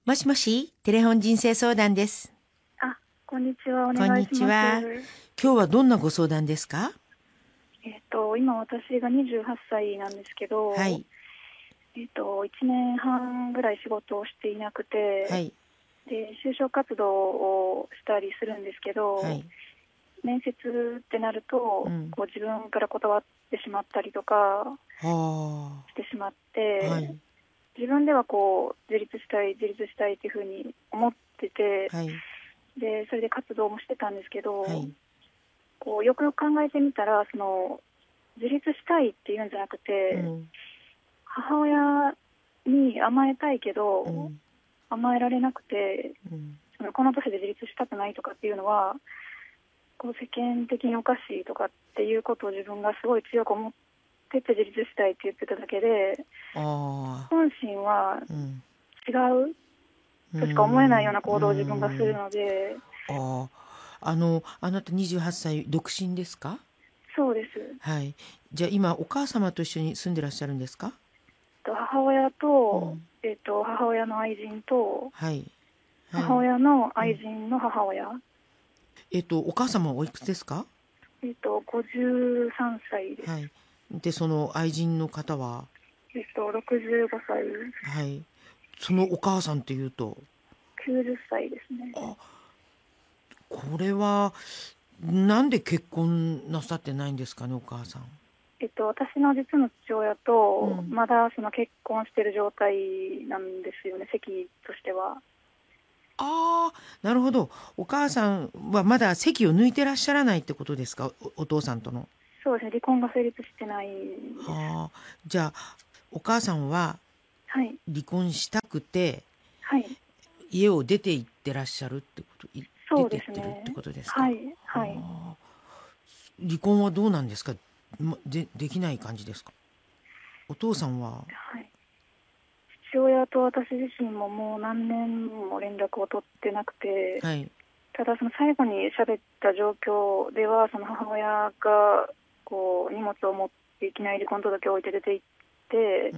もしもし、テレフォン人生相談です。 あ、こんにちは。おこんに願いします。 ちは。今日はどんなご相談ですか？ 今私が28歳なんですけど、 はい。 1年半ぐらい仕事をしていなくて、 はい。 で、就職活動をしたりするんですけど、 はい。 面接ってなると、 うん。 自分から断ってしまったりとかはしてしまっあ。はて、 い。 自分では自立したい、自立したいっていうふうに思ってて、 はい。 で、それで活動もしてたんですけど、 はい。 よくよく考えてみたら、自立したいっていうんじゃなくて、 うん。 母親に甘えたいけどうん。 甘えられなくて、 うん。 この年で自立したくないとかっていうのは世間的におかしいとかっていうことを自分がすごい強く思ってて、自立したいって言ってただけで、 ああ。 本心はうん。 違ううーとしか思えないようん。 な行動を自分がするので。 ああ。あなた28歳、独身ですか？ そうです。 はい。じゃあ今、お母様と一緒に住んでらっしゃるんですか？ 母親と、 うん。 母親の愛人とはい。はい。 母親のうん。 愛人の母親、 お母様はおいくつですか？ 53歳です。 はい。で、その愛人の方は？ 65歳、 はい。そのお母さんっていうと、 90歳ですね。 あ、これは、なんで結婚なさってないんですかね、お母さん。 私の実の父親と、 うん。 まだその結婚している状態なんですよね、籍としては。 ああ、なるほど。お母さんはまだ籍を抜いてらっしゃらないってことですか、お父さんとの。 そうですね、離婚が成立してないんです。 はあ。じゃあ、お母さんははい、 離婚したくて、 はい、 家を出て行ってらっしゃるってこと、出そうでて行ってるってすね。 ことですか。 はい、はい。 はあ。離婚はどうなんですか？できない感じですか？お父さんは？ はい。父親と私自身ももう何年も連絡を取ってなくて、 はい。 ただその最後に喋った状況では、その母親が荷物を持っていきなり離婚届を置いて出て行って、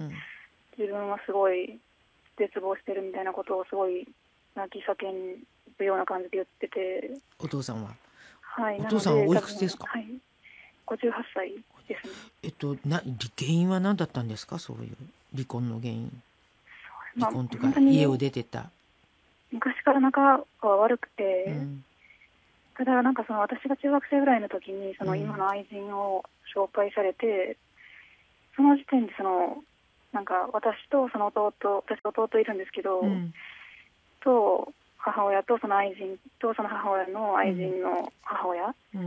うん。 自分はすごい絶望してるみたいなことをすごい泣き叫ぶような感じで言ってて。 お父さんは？ はい、なのお父さんはおいで多分、 くつですか？ はい、58歳ですね。 原因は何だったんですか？そういう離婚の原因。離まあ婚というか、 本当に家を出てた。 昔から仲は悪くて、 うん。 ただなんかその私が中学生ぐらいの時にその今うん。 の愛人を紹介されて、その時点でなんか私とその弟いるんですけど、 うん。 と母親とその愛人とその母親の愛うん。 人の母親うん。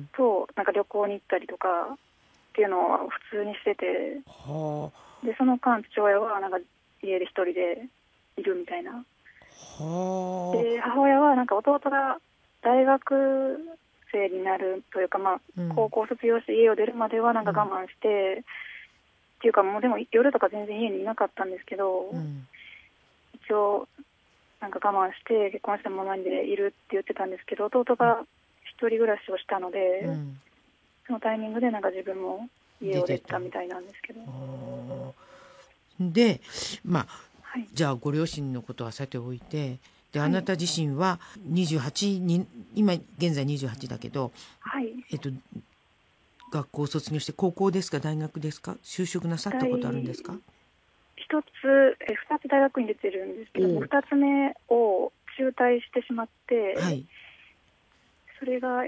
となんか旅行に行ったりとかっていうのを普通にしてて、 はでその間父親はなんか家で一人でいるみたいな。 あ。はであ。 母親はなんか弟が大学生になるというか、まあうん。 高校卒業して家を出るまではなんかうん。 我慢してっていうか、もうでも夜とか全然家にいなかったんですけど、 うん。 一応なんか我慢して結婚したままでいるって言ってたんですけど、弟うん。 が一人暮らしをしたので、 うん。 そのタイミングでなんか自分も家を出出てた。 たみたいなんですけど。 あーで、まあ、 はい、 じゃあご両親のことはさておいて、で、あはい、 なた自身は28に、今現在28だけど、 はい。 えっと、学校を卒業して高校ですか、大学ですか、就職なさったことあるんですか？ 二つ大学に出てるんですけど、 おお。 二つ目を中退してしまって、 はい。 それが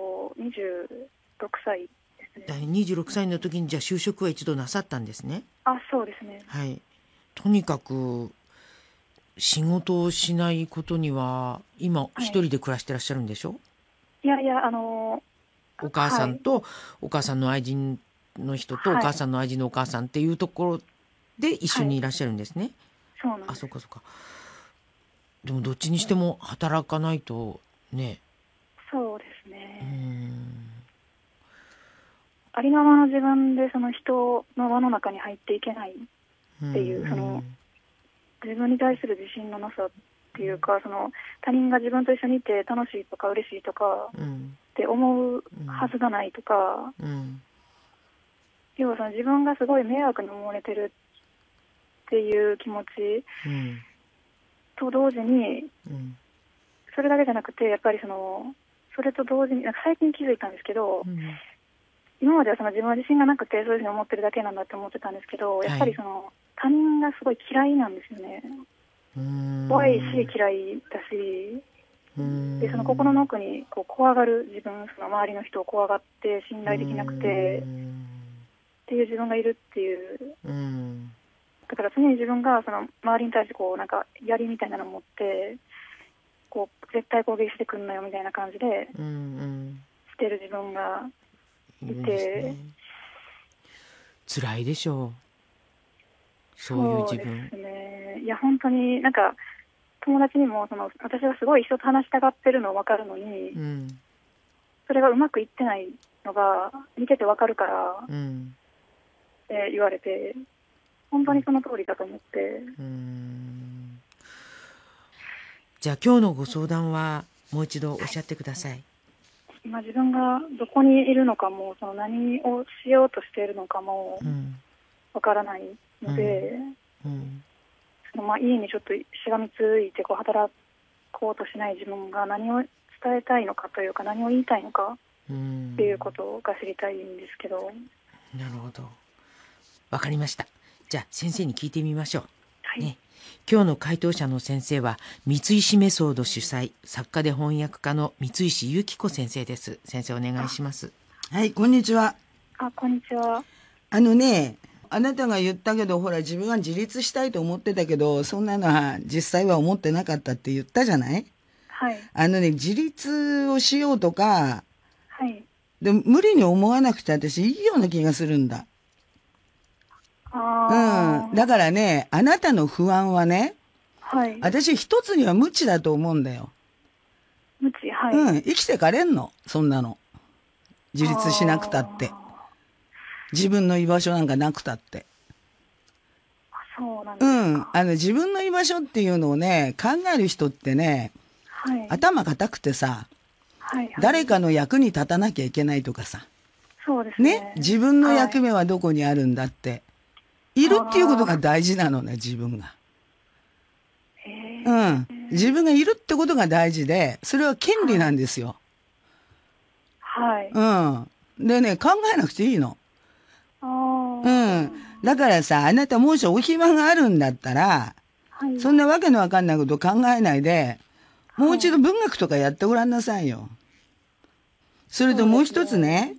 26歳ですね。 26歳の時にじゃあ就職は一度なさったんですね。 あ、そうですね。 はい。とにかく仕事をしないことには、今はい。 一人で暮らしてらっしゃるんでしょ？ いやいや、 お母さはい、 んとお母さんの愛人の人とおはい、 母さんの愛人のお母さんっていうところで一緒はい、 にいらっしゃるんですね。あ、 そうなんです。 そうかそうか。でもどっちにしても働かないとね。 そうですうーね。 ん。 ありのままの自分でその人の輪の中に入っていけないっうんうていう、 ん自分に対する自信のなさっていうか、他人が自分と一緒にいて楽しいとか嬉しいとかうんって思うはうんずがないとか、 うん要はその自分がすごい迷惑に思われてるっていう気持ちうんと同時に、 うんそれだけじゃなくて、やっぱりそれと同時に、なんか最近気づいたんですけど、 うん今までは自分は自信がなくて、そういうふうに思ってるだけなんだって思ってたんですけど、やっぱり他人がすごい嫌いなんですよね。怖いし嫌いだし、で心の奥にこう怖がる自分、周りの人を怖がって信頼できなくてっていう自分がいるっていう。だから常に自分が周りに対してこうなんか槍みたいなのを持ってこう絶対攻撃してくんなよみたいな感じでしてる自分がいて、 辛いでしょう、そういう自分。 そうですね。いや本当になんか友達にも私がすごい人と話したがってるの分かるのに、それがうまくいってないのが見てて分かるから、って言われて、本当にその通りだと思って。 じゃあ今日のご相談はもう一度おっしゃってください。 今自分がどこにいるのかも何をしようとしているのかも分からないので、家にちょっとしがみついて働こうとしない自分が何を伝えたいのかというか、何を言いたいのかっていうことが知りたいんですけど。 なるほど、わかりました。じゃあ先生に聞いてみましょう、 はいね。今日の回答者の先生は三石メソード主催、作家で翻訳家の三石由紀子先生です。先生お願いします。 はい、こんにちは。 こんにちは。 あなたが言ったけど、ほら自分は自立したいと思ってたけど、そんなのは実際は思ってなかったって言ったじゃない？ はい。 自立をしようとか、 はい。 でも無理に思わなくて私いいような気がするんだ。だからね、あなたの不安はね、 はい。 私一つには無知だと思うんだよ。 無知、はい。 生きてかれんの、そんなの。自立しなくたって。自分の居場所なんかなくたって。 そうなんですか。 自分の居場所っていうのをね、考える人ってね、 はい、 頭固くてさ、 はいはい、 誰かの役に立たなきゃいけないとかさ。 そうですね。 自分の役目はどこにあるんだって。いるっていうことが大事なのね、自分が。自分がいるってことが大事で、それは権利なんですよ。 はい。 でね、考えなくていいの。だからさ、あなたもしお暇があるんだったら、そんなわけのわかんないこと考えないで、もう一度文学とかやってごらんなさいよ。それともう一つね、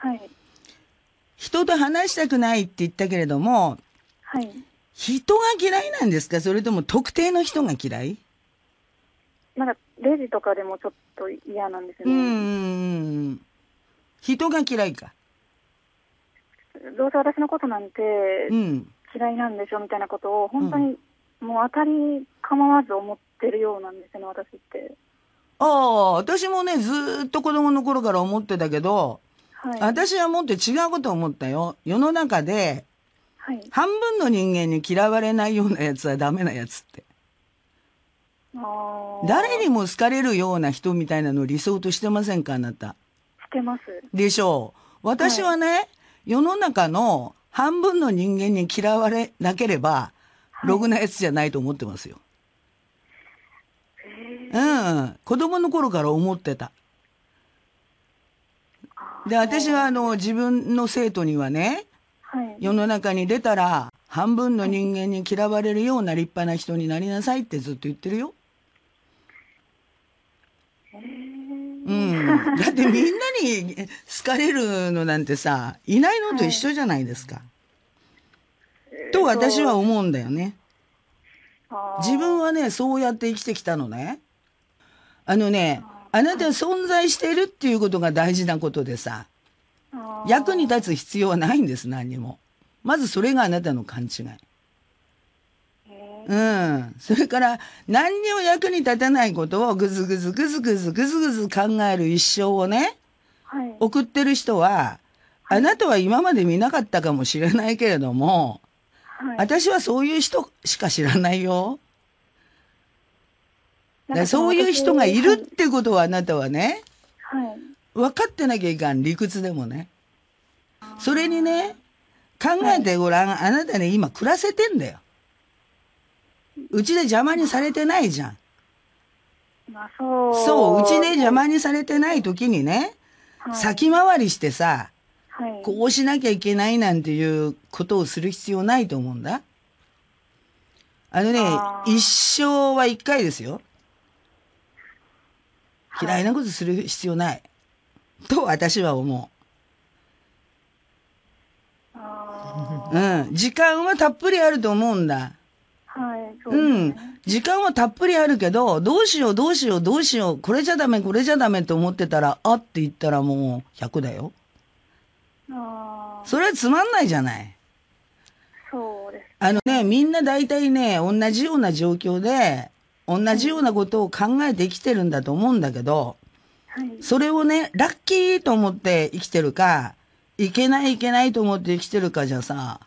人と話したくないって言ったけれども、人が嫌いなんですか？それとも特定の人が嫌い？ なんかレジとかでもちょっと嫌なんですよね。 人が嫌いか。 どうせ私のことなんて嫌いなんでしょみたいなことを本当にもう当たり構わず思ってるようなんですよね、私って。 私もね、ずーっと子供の頃から思ってたけど、私はもっと違うことを思ったよ。世の中で、半分の人間に嫌われないようなやつはダメなやつって。誰にも好かれるような人みたいなのを理想としてませんか、あなた。 してます。 でしょう。私はね、世の中の半分の人間に嫌われなければ、ろくなやつじゃないと思ってますよ。子供の頃から思ってた。で、私は自分の生徒にはね、世の中に出たら半分の人間に嫌われるような立派な人になりなさいってずっと言ってるよ。だってみんなに好かれるのなんてさ、いないのと一緒じゃないですか。と私は思うんだよね。自分はね、そうやって生きてきたのね。あなたは存在しているっていうことが大事なことでさ、役に立つ必要はないんです、何にも。まずそれがあなたの勘違い。それから何にも役に立たないことをぐずぐずぐずぐずぐずぐず考える一生をね、送ってる人は、あなたは今まで見なかったかもしれないけれども、私はそういう人しか知らないよ。そういう人がいるってことはあなたはね、分かってなきゃいかん、理屈でもね。それにね、考えてごらん、あなたね、今暮らせてんだよ。 うちで邪魔にされてないじゃん。 まあ、 そう、うちで邪魔にされてない時にね、はい、先回りしてさ、はい、こうしなきゃいけないなんていうことをする必要ないと思うんだ。一生は一回ですよ。嫌いなことする必要ない。と私は思う。時間はたっぷりあると思うんだ。 はい、そうですね。 時間はたっぷりあるけど、どうしよう、これじゃダメと思ってたら、あって言ったらもう100だよ。それはつまんないじゃない。 そうです。 みんな大体ね、同じような状況で、同じようなことを考えて生きてるんだと思うんだけど、はい、それをね、ラッキーと思って生きてるか、いけないと思って生きてるかじゃさ、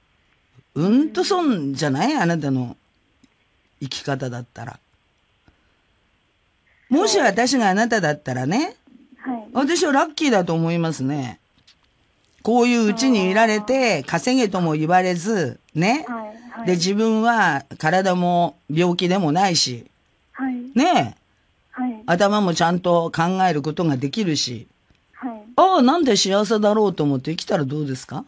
損じゃない？あなたの生き方だったら。もし私があなただったらね、はい、私はラッキーだと思いますね。こういううちにいられて、稼げとも言われず、ね。はいはい、で、自分は体も病気でもないし、はい、ねえ、はい、頭もちゃんと考えることができるし、はい、なんで幸せだろうと思って生きたらどうですか？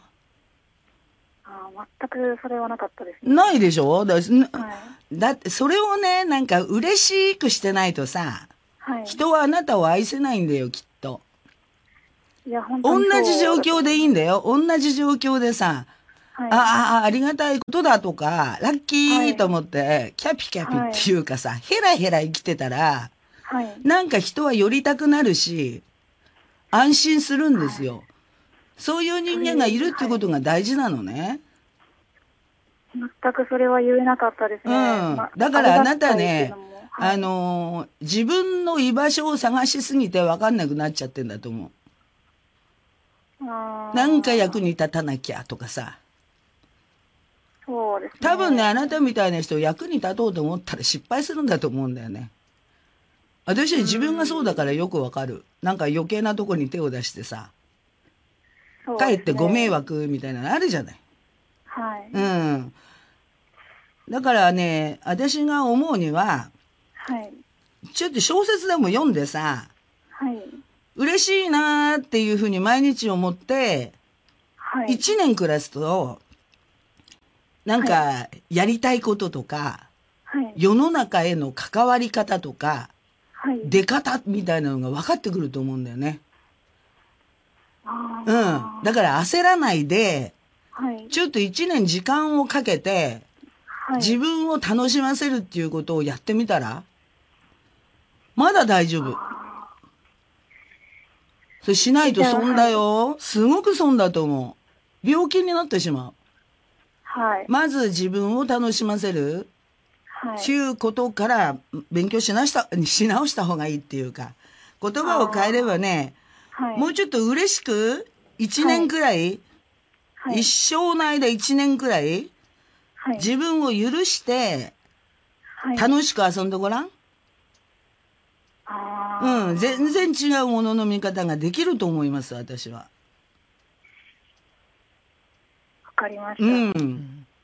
全くそれはなかったですね。 ないでしょ？だってそれをね、なんか嬉しくしてないとさ、はい、人はあなたを愛せないんだよ、きっと。 いや、本当に同じ状況でいいんだよ。同じ状況でさ、はい、ありがたいことだとか、ラッキーと思って、はい、キャピっていうかさ、ヘラヘラ生きてたら、はい、なんか人は寄りたくなるし、安心するんですよ。はい、そういう人間がいるってことが大事なのね。 全くそれは言えなかったですね。 だからあなたね、はい、自分の居場所を探しすぎて分かんなくなっちゃってんだと思う。なんか役に立たなきゃとかさ。 そうですね。 多分ね、あなたみたいな人役に立とうと思ったら失敗するんだと思うんだよね。私は自分がそうだからよく分かる。なんか余計なとこに手を出してさ、かえってご迷惑みたいなのあるじゃない。 はい。 だからね、私が思うには、はい。ちょっと小説でも読んでさ、はい。嬉しいなーっていうふうに毎日思って、はい。1年暮らすと、なんか、やりたいこととか、はい。世の中への関わり方とか、はい。出方みたいなのが分かってくると思うんだよね。だから焦らないで、はい、ちょっと1年時間をかけて、はい、自分を楽しませるっていうことをやってみたらまだ大丈夫。それしないと損だよ。すごく損だと思う。病気になってしまう。はい、まず自分を楽しませる。はい、っていうことから勉強し直した方がいいっていうか、言葉を変えればね、はい、もうちょっと嬉しく1年くらい、はい、一生の間1年くらい、はい、自分を許して楽しく遊んでごらん。全然違うものの見方ができると思います、私は。 わかりました。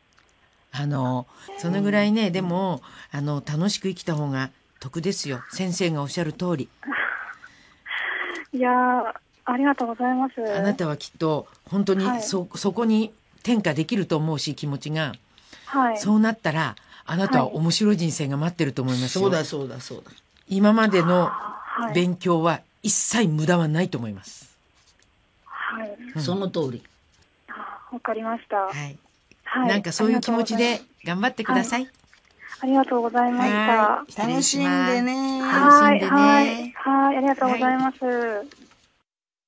そのぐらいね、でも楽しく生きた方が得ですよ。先生がおっしゃる通り。 いやー、ありがとうございます。 あなたはきっと本当にそこに転化できると思うし、気持ちが、はい、そうなったらあなたは面白い人生が待ってると思いますよ。 そうだ。 今までの勉強は一切無駄はないと思います。 はい、 その通り。 わかりました。 はい。なんかそういう気持ちで頑張ってください。はい、 ありがとうございました。 楽しんでね。 はい、ありがとうございます。